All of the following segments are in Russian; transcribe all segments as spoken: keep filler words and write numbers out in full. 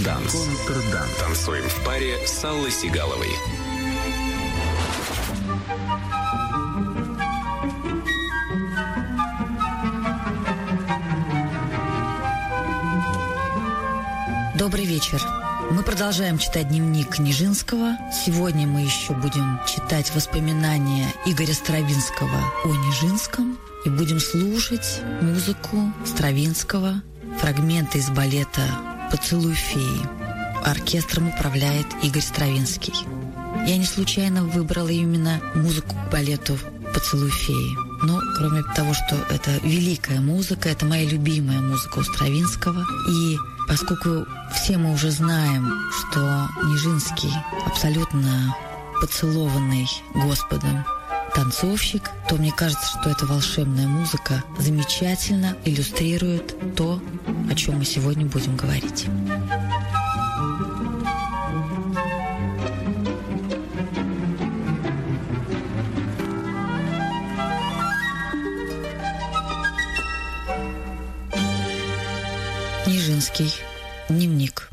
Контрданс. Контрданс. Танцуем в паре с Аллой Сигаловой. Добрый вечер. Мы продолжаем читать дневник Нижинского. Сегодня мы еще будем читать воспоминания Игоря Стравинского о Нижинском и будем слушать музыку Стравинского, фрагменты из балета «Поцелуй феи». Оркестром управляет Игорь Стравинский. Я не случайно выбрала именно музыку к балету «Поцелуй феи». Но кроме того, что это великая музыка, это моя любимая музыка у Стравинского. И поскольку все мы уже знаем, что Нижинский абсолютно поцелованный Господом танцовщик, то мне кажется, что эта волшебная музыка замечательно иллюстрирует то, о чем мы сегодня будем говорить. Нижинский. Дневник.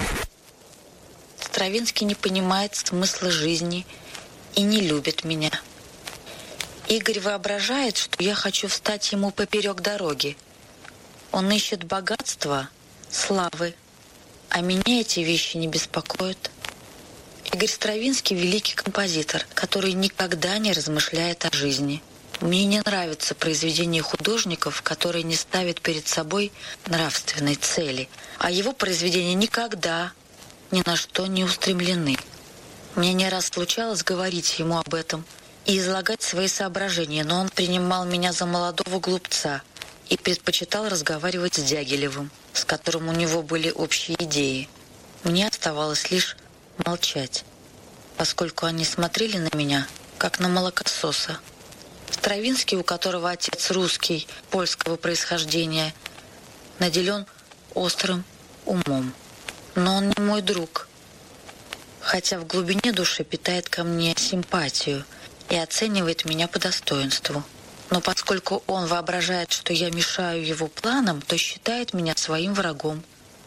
Стравинский не понимает смысла жизни и не любит меня. Игорь воображает, что я хочу встать ему поперек дороги. Он ищет богатства, славы, а меня эти вещи не беспокоят. Игорь Стравинский — великий композитор, который никогда не размышляет о жизни. Мне не нравятся произведения художников, которые не ставят перед собой нравственной цели, а его произведения никогда ни на что не устремлены. Мне не раз случалось говорить ему об этом и излагать свои соображения, но он принимал меня за молодого глупца и предпочитал разговаривать с Дягилевым, с которым у него были общие идеи. Мне оставалось лишь молчать, поскольку они смотрели на меня, как на молокососа. Стравинский, у которого отец русский, польского происхождения, наделен острым умом. Но он не мой друг, хотя в глубине души питает ко мне симпатию и оценивает меня по достоинству. Но поскольку он воображает, что я мешаю его планам, то считает меня своим врагом.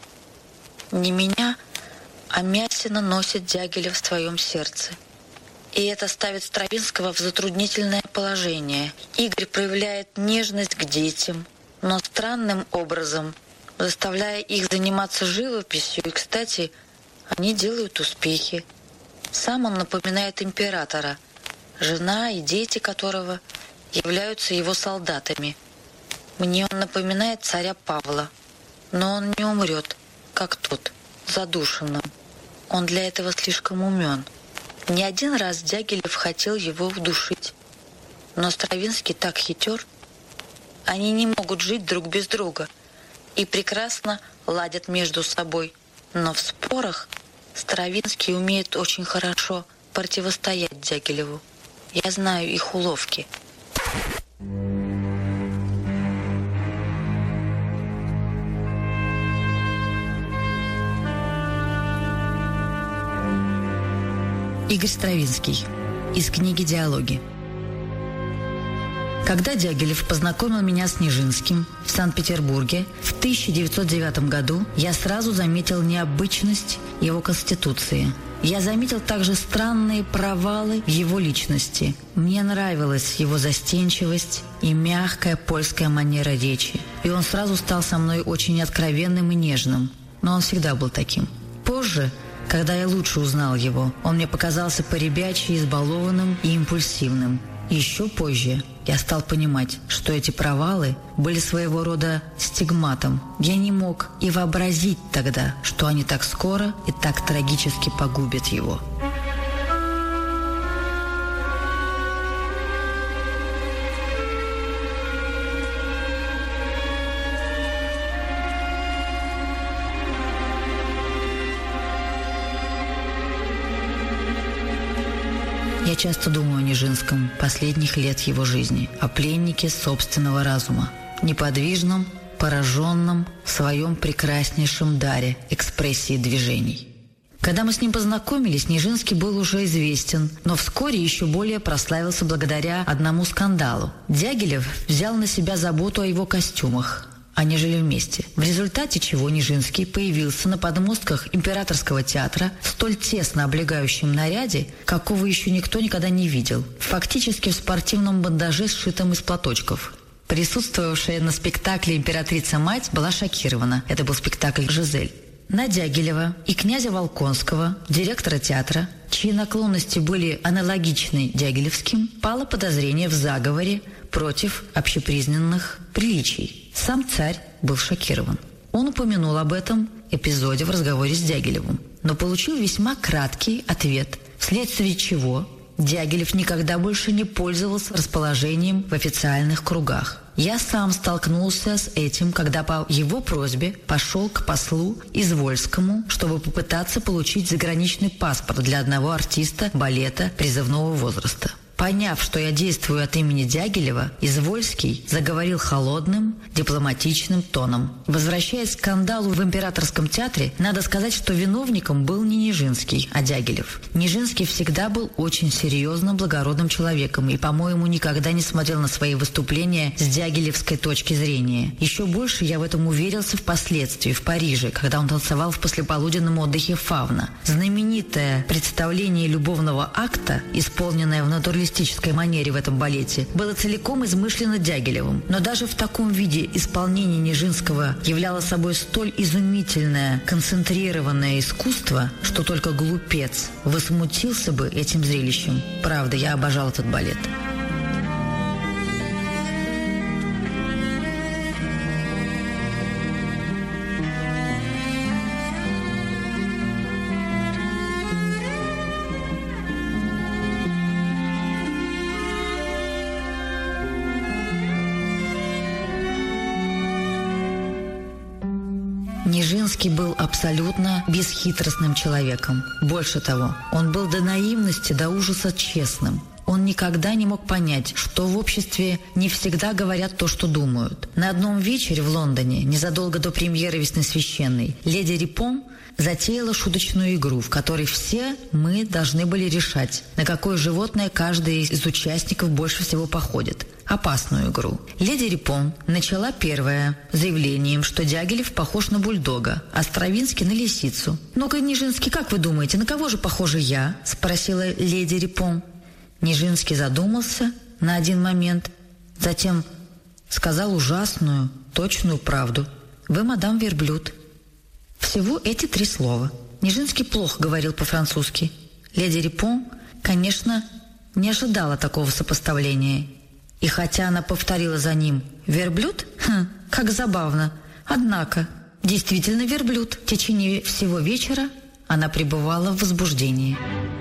Не меня, а Мясина носит Дягилев в своем сердце. И это ставит Стравинского в затруднительное положение. Игорь проявляет нежность к детям, но странным образом, заставляя их заниматься живописью, и, кстати, они делают успехи. Сам он напоминает императора, жена и дети которого являются его солдатами. Мне он напоминает царя Павла, но он не умрет, как тот, задушенным. Он для этого слишком умен. Не один раз Дягилев хотел его удушить, но Стравинский так хитер. Они не могут жить друг без друга и прекрасно ладят между собой, но в спорах Стравинский умеет очень хорошо противостоять Дягилеву. Я знаю их уловки. Игорь Стравинский. Из книги «Диалоги». Когда Дягилев познакомил меня с Нижинским в Санкт-Петербурге в тысяча девятьсот девятом году, я сразу заметил необычность его конституции. Я заметил также странные провалы в его личности. Мне нравилась его застенчивость и мягкая польская манера речи. И он сразу стал со мной очень откровенным и нежным. Но он всегда был таким. Позже, когда я лучше узнал его, он мне показался поребячьи избалованным и импульсивным. Еще позже я стал понимать, что эти провалы были своего рода стигматом. Я не мог и вообразить тогда, что они так скоро и так трагически погубят его. Я часто думаю о Нижинском последних лет его жизни, о пленнике собственного разума, неподвижном, пораженном в своем прекраснейшем даре экспрессии движений. Когда мы с ним познакомились, Нижинский был уже известен, но вскоре еще более прославился благодаря одному скандалу. Дягилев взял на себя заботу о его костюмах. Они жили вместе, в результате чего Нижинский появился на подмостках Императорского театра в столь тесно облегающем наряде, какого еще никто никогда не видел, фактически в спортивном бандаже, сшитом из платочков. Присутствовавшая на спектакле императрица-мать была шокирована. Это был спектакль «Жизель». На Дягилева и князя Волконского, директора театра, чьи наклонности были аналогичны дягилевским, пало подозрение в заговоре против общепризнанных приличий. Сам царь был шокирован. Он упомянул об этом эпизоде в разговоре с Дягилевым, но получил весьма краткий ответ, вследствие чего Дягилев никогда больше не пользовался расположением в официальных кругах. Я сам столкнулся с этим, когда по его просьбе пошел к послу Извольскому, чтобы попытаться получить заграничный паспорт для одного артиста балета призывного возраста. Поняв, что я действую от имени Дягилева, Извольский заговорил холодным, дипломатичным тоном. Возвращаясь к скандалу в Императорском театре, надо сказать, что виновником был не Нижинский, а Дягилев. Нижинский всегда был очень серьезным, благородным человеком и, по-моему, никогда не смотрел на свои выступления с дягилевской точки зрения. Еще больше я в этом уверился впоследствии в Париже, когда он танцевал в послеполуденном отдыхе «Фавна». Знаменитое представление любовного акта, исполненное в натуралистическом манере в этом балете, было целиком измышлено Дягилевым. Но даже в таком виде исполнение Нижинского являло собой столь изумительное, концентрированное искусство, что только глупец возмутился бы этим зрелищем. Правда, я обожал этот балет. Нижинский был абсолютно бесхитростным человеком. Больше того, он был до наивности, до ужаса честным. Он никогда не мог понять, что в обществе не всегда говорят то, что думают. На одном вечере в Лондоне, незадолго до премьеры «Весны священной», леди Рипон затеяла шуточную игру, в которой все мы должны были решать, на какое животное каждый из участников больше всего походит. Опасную игру. Леди Рипон начала первое заявлением, что Дягилев похож на бульдога, а Стравинский на лисицу. «Ну-ка, Нижинский, как вы думаете, на кого же похожа я?» – спросила леди Рипон. Нижинский задумался на один момент, затем сказал ужасную, точную правду. «Вы, мадам, верблюд». Всего эти три слова. Нижинский плохо говорил по-французски. Леди Рипон, конечно, не ожидала такого сопоставления. И хотя она повторила за ним «верблюд», хм, как забавно. Однако, действительно верблюд. В течение всего вечера она пребывала в возбуждении.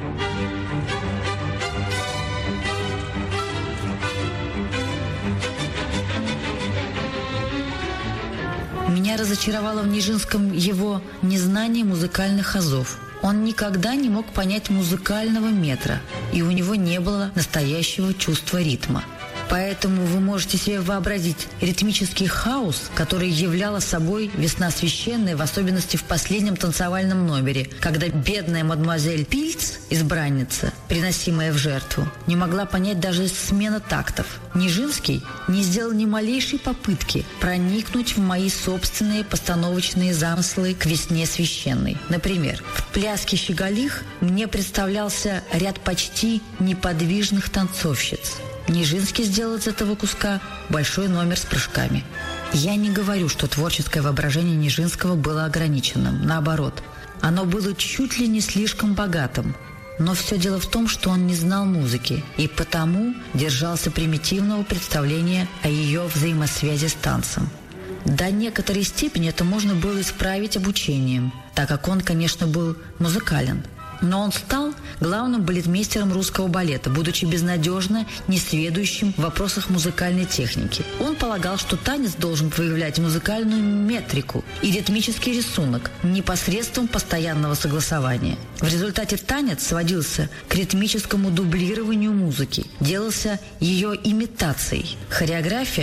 Меня разочаровало в Нижинском его незнание музыкальных азов. Он никогда не мог понять музыкального метра, и у него не было настоящего чувства ритма. Поэтому вы можете себе вообразить ритмический хаос, который являла собой «Весна священная», в особенности в последнем танцевальном номере, когда бедная мадемуазель Пильц, избранница, приносимая в жертву, не могла понять даже смена тактов. Нижинский не сделал ни малейшей попытки проникнуть в мои собственные постановочные замыслы к «Весне священной». Например, в пляске «Щеголих» мне представлялся ряд почти неподвижных танцовщиц. Нижинский сделал из этого куска большой номер с прыжками. Я не говорю, что творческое воображение Нижинского было ограниченным. Наоборот, оно было чуть ли не слишком богатым. Но все дело в том, что он не знал музыки и потому держался примитивного представления о ее взаимосвязи с танцем. До некоторой степени это можно было исправить обучением, так как он, конечно, был музыкален. Но он стал главным балетмейстером русского балета, будучи безнадежно несведущим в вопросах музыкальной техники. Он полагал, что танец должен проявлять музыкальную метрику и ритмический рисунок непосредством постоянного согласования. В результате танец сводился к ритмическому дублированию музыки, делался ее имитацией. Хореография,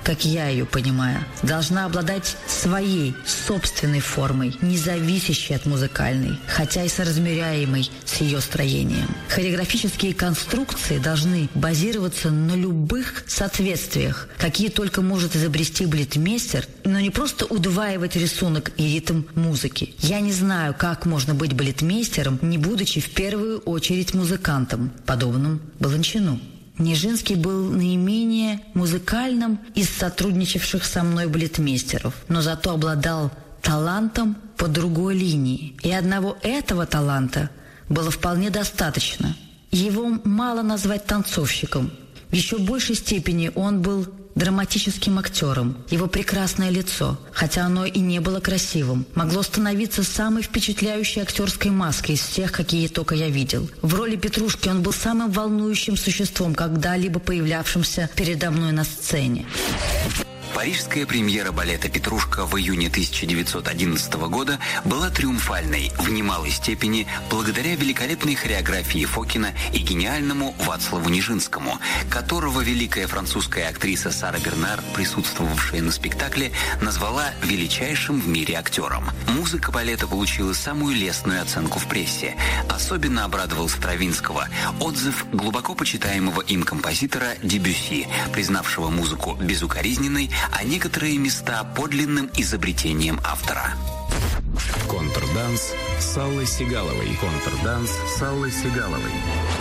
как я ее понимаю, должна обладать своей собственной формой, не зависящей от музыкальной, хотя и соразмеряемой с ее строением. Хореографические конструкции должны базироваться на любых соответствиях, какие только может изобрести балетмейстер, но не просто удваивать рисунок и ритм музыки. Я не знаю, как можно быть балетмейстером, не будучи в первую очередь музыкантом, подобным Баланчину. Нижинский был наименее музыкальным из сотрудничавших со мной балетмейстеров, но зато обладал талантом по другой линии. И одного этого таланта было вполне достаточно. Его мало назвать танцовщиком. В еще большей степени он был драматическим актером. Его прекрасное лицо, хотя оно и не было красивым, могло становиться самой впечатляющей актерской маской из всех, какие только я видел. В роли Петрушки он был самым волнующим существом, когда-либо появлявшимся передо мной на сцене. Парижская премьера балета «Петрушка» в июне тысяча девятьсот одиннадцатого года была триумфальной в немалой степени благодаря великолепной хореографии Фокина и гениальному Вацлаву Нижинскому, которого великая французская актриса Сара Бернар, присутствовавшая на спектакле, назвала величайшим в мире актером. Музыка балета получила самую лестную оценку в прессе. Особенно обрадовал Стравинского отзыв глубоко почитаемого им композитора Дебюсси, признавшего музыку безукоризненной, а некоторые места подлинным изобретением автора. Контрданс с Аллой Сигаловой. Контрданс с Аллой Сигаловой.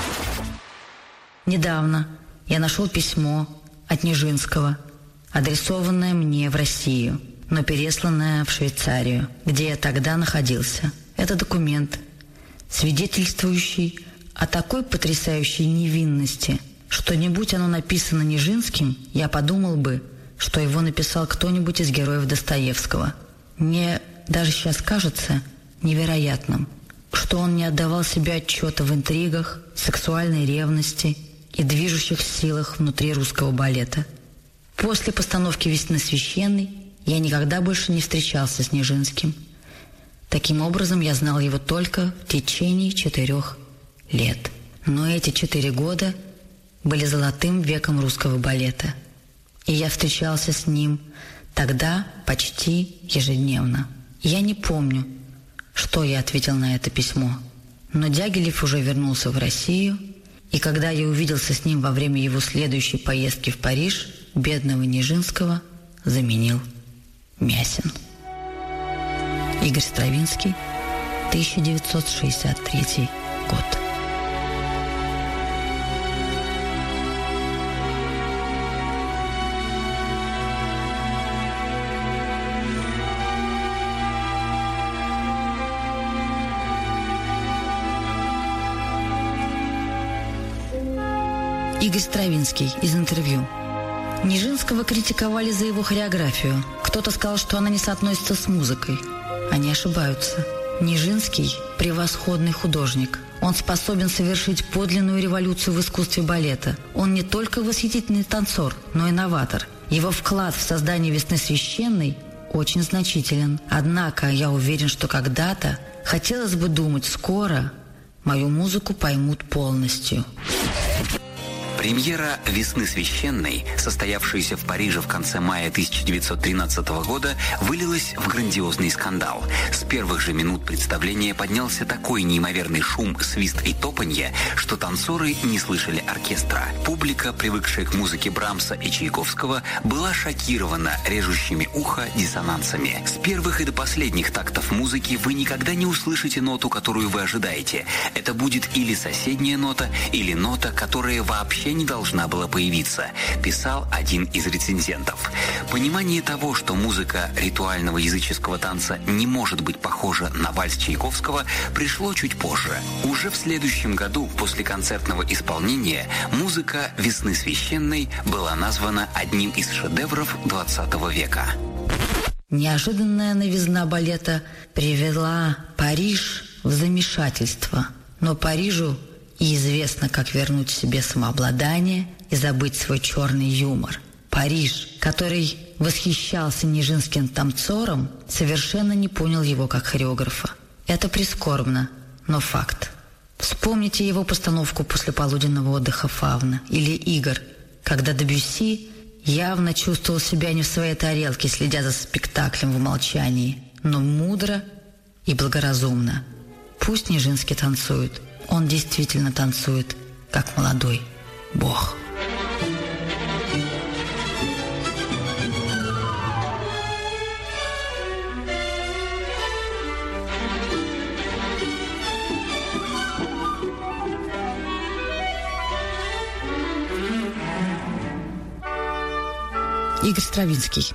Недавно я нашел письмо от Нижинского, адресованное мне в Россию, но пересланное в Швейцарию, где я тогда находился. Это документ, свидетельствующий о такой потрясающей невинности, что не будь оно написано Нижинским, я подумал бы, что его написал кто-нибудь из героев Достоевского. Мне даже сейчас кажется невероятным, что он не отдавал себе отчета в интригах, сексуальной ревности и движущих силах внутри русского балета. После постановки «Весны священной» я никогда больше не встречался с Нижинским. Таким образом, я знал его только в течение четырех лет. Но эти четыре года были золотым веком русского балета. И я встречался с ним тогда почти ежедневно. Я не помню, что я ответил на это письмо. Но Дягилев уже вернулся в Россию, и когда я увиделся с ним во время его следующей поездки в Париж, бедного Нижинского заменил Мясин. Игорь Стравинский, тысяча девятьсот шестьдесят третий год. Игорь Стравинский из интервью. Нижинского критиковали за его хореографию. Кто-то сказал, что она не соотносится с музыкой. Они ошибаются. Нижинский – превосходный художник. Он способен совершить подлинную революцию в искусстве балета. Он не только восхитительный танцор, но и новатор. Его вклад в создание «Весны священной» очень значителен. Однако я уверен, что когда-то, хотелось бы думать скоро, мою музыку поймут полностью. Премьера «Весны священной», состоявшаяся в Париже в конце мая тысяча девятьсот тринадцатого года, вылилась в грандиозный скандал. С первых же минут представления поднялся такой неимоверный шум, свист и топанье, что танцоры не слышали оркестра. Публика, привыкшая к музыке Брамса и Чайковского, была шокирована режущими ухо диссонансами. С первых и до последних тактов музыки вы никогда не услышите ноту, которую вы ожидаете. Это будет или соседняя нота, или нота, которая вообще не должна была появиться, писал один из рецензентов. Понимание того, что музыка ритуального языческого танца не может быть похожа на вальс Чайковского, пришло чуть позже. Уже в следующем году, после концертного исполнения, музыка «Весны священной» была названа одним из шедевров двадцатого века. Неожиданная новизна балета привела Париж в замешательство. Но Парижу и известно, как вернуть себе самообладание и забыть свой черный юмор. Париж, который восхищался Нижинским танцором, совершенно не понял его как хореографа. Это прискорбно, но факт. Вспомните его постановку после полуденного отдыха «Фавна» или «Игр», когда Дебюсси явно чувствовал себя не в своей тарелке, следя за спектаклем в молчании, но мудро и благоразумно. Пусть Нижинский танцует. Он действительно танцует, как молодой бог. Игорь Стравинский.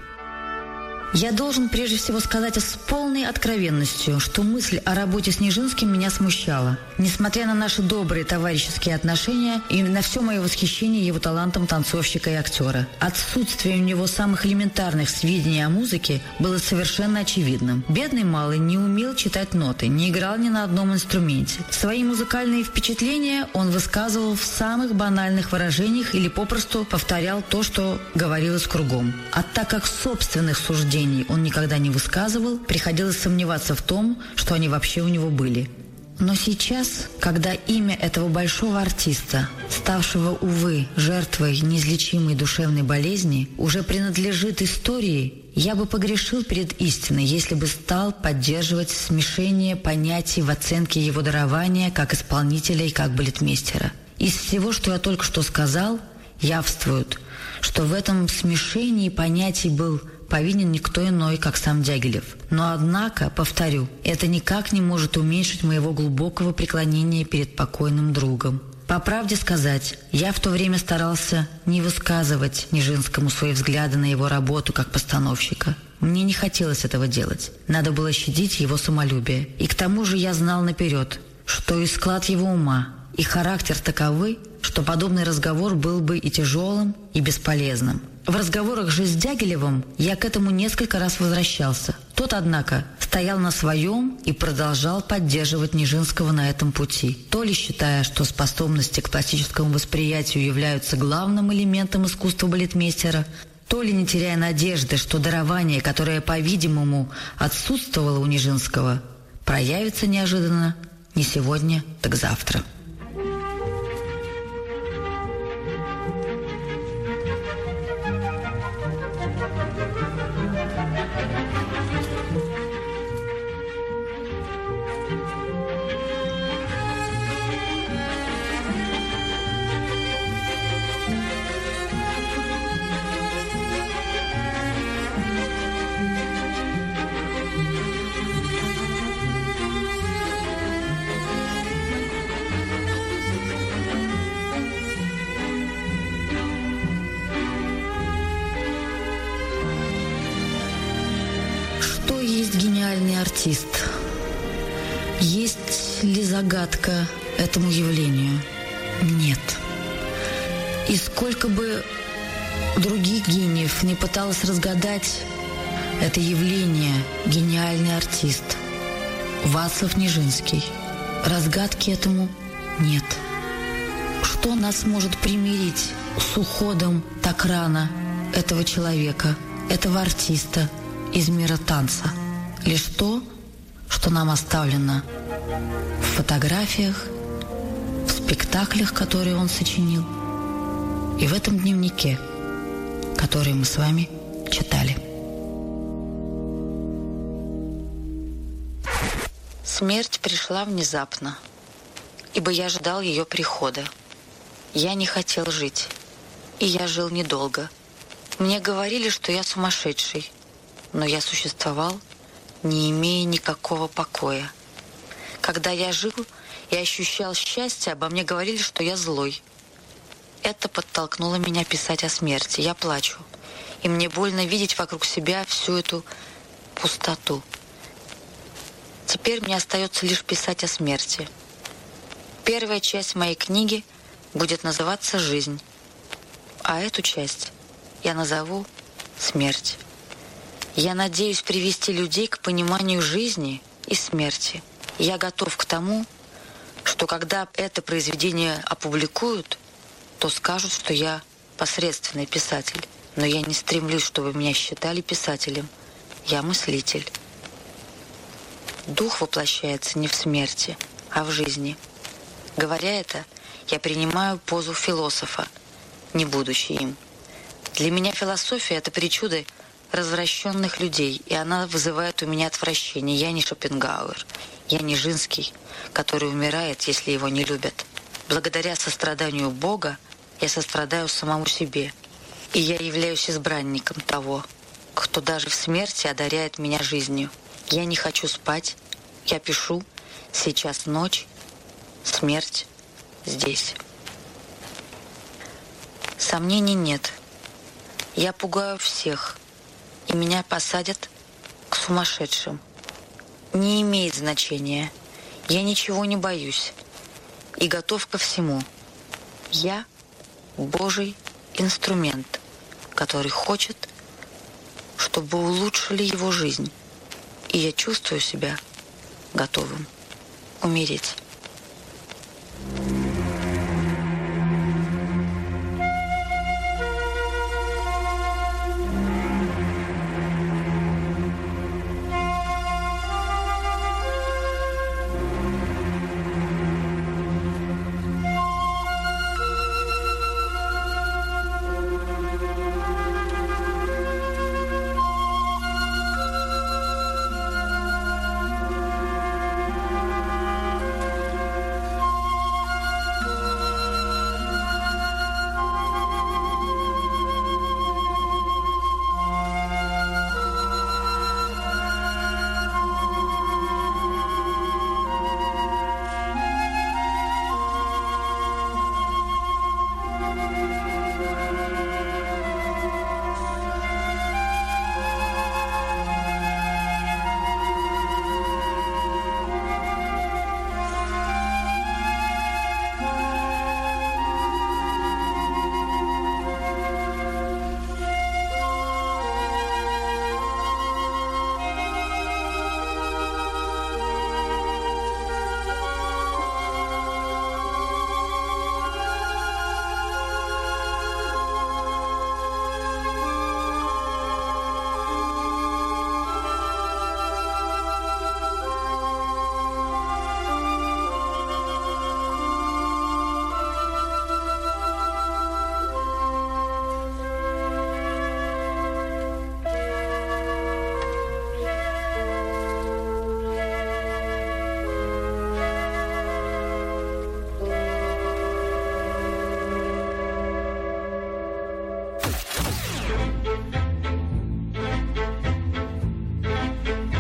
Я должен прежде всего сказать с полной откровенностью, что мысль о работе с Нижинским меня смущала. Несмотря на наши добрые товарищеские отношения и на все мое восхищение его талантом танцовщика и актера, отсутствие у него самых элементарных сведений о музыке было совершенно очевидным. Бедный малый не умел читать ноты, не играл ни на одном инструменте. Свои музыкальные впечатления он высказывал в самых банальных выражениях или попросту повторял то, что говорилось кругом. А так как собственных суждений он никогда не высказывал, приходилось сомневаться в том, что они вообще у него были. Но сейчас, когда имя этого большого артиста, ставшего, увы, жертвой неизлечимой душевной болезни, уже принадлежит истории, я бы погрешил перед истиной, если бы стал поддерживать смешение понятий в оценке его дарования как исполнителя и как балетмейстера. Из всего, что я только что сказал, явствует, что в этом смешении понятий был повинен никто иной, как сам Дягилев. Но, однако, повторю, это никак не может уменьшить моего глубокого преклонения перед покойным другом. По правде сказать, я в то время старался не высказывать Нижинскому свои взгляды на его работу как постановщика. Мне не хотелось этого делать. Надо было щадить его самолюбие. И к тому же я знал наперед, что и склад его ума, и характер таковы, что подобный разговор был бы и тяжелым, и бесполезным. В разговорах же с Дягилевым я к этому несколько раз возвращался. Тот, однако, стоял на своем и продолжал поддерживать Нижинского на этом пути, то ли считая, что способности к пластическому восприятию являются главным элементом искусства балетмейстера, то ли не теряя надежды, что дарование, которое, по-видимому, отсутствовало у Нижинского, проявится неожиданно не сегодня, так завтра. Гениальный артист. Есть ли загадка этому явлению? Нет. И сколько бы других гениев не пыталась разгадать это явление, гениальный артист Вацлав Нижинский, разгадки этому нет. Что нас может примирить с уходом так рано этого человека, этого артиста из мира танца? Лишь то, что нам оставлено в фотографиях, в спектаклях, которые он сочинил, и в этом дневнике, который мы с вами читали. Смерть пришла внезапно, ибо я ждал ее прихода. Я не хотел жить, и я жил недолго. Мне говорили, что я сумасшедший, но я существовал, не имея никакого покоя. Когда я жил и ощущал счастье, обо мне говорили, что я злой. Это подтолкнуло меня писать о смерти. Я плачу, и мне больно видеть вокруг себя всю эту пустоту. Теперь мне остается лишь писать о смерти. Первая часть моей книги будет называться «Жизнь», а эту часть я назову «Смерть». Я надеюсь привести людей к пониманию жизни и смерти. Я готов к тому, что когда это произведение опубликуют, то скажут, что я посредственный писатель. Но я не стремлюсь, чтобы меня считали писателем. Я мыслитель. Дух воплощается не в смерти, а в жизни. Говоря это, я принимаю позу философа, не будучи им. Для меня философия – это причуды развращенных людей, и она вызывает у меня отвращение. Я не Шопенгауэр, я не Нижинский, который умирает, если его не любят. Благодаря состраданию Бога я сострадаю самому себе, и я являюсь избранником того, кто даже в смерти одаряет меня жизнью. Я не хочу спать, я пишу, сейчас ночь, смерть здесь. Сомнений нет. Я пугаю всех, и меня посадят к сумасшедшим. Не имеет значения. Я ничего не боюсь и готов ко всему. Я Божий инструмент, который хочет, чтобы улучшили его жизнь. И я чувствую себя готовым умереть.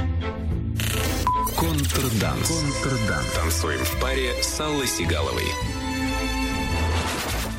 Контрданс. Контрданс. Танцуем в паре с Аллой Сигаловой.